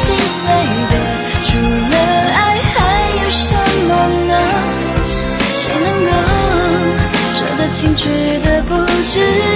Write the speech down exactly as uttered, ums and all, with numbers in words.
心碎的，除了爱还有什么呢？谁能够说得清，却的不知